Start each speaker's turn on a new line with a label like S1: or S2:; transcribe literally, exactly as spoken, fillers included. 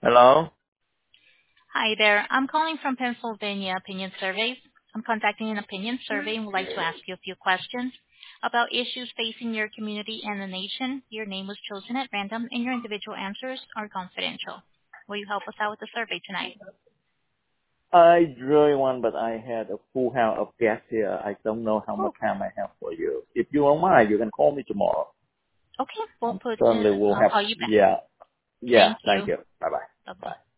S1: Hello?
S2: Hi there. I'm calling from Pennsylvania Opinion Surveys. I'm conducting an opinion survey and would like to ask you a few questions about issues facing your community and the nation. Your name was chosen at random, and your individual answers are confidential. Will you help us out with the survey tonight?
S1: I really want, but I had a full house of guests here. I don't know how much
S2: Oh,
S1: time I have for you. If you don't mind, you can call me tomorrow.
S2: okay. We'll
S1: Um,
S2: put.
S1: certainly
S2: Uh,
S1: we'll
S2: I'll
S1: have,
S2: call you back.
S1: yeah, yeah,
S2: Thank
S1: thank
S2: you.
S1: you. Bye-bye.
S2: Bye bye.
S1: Bye.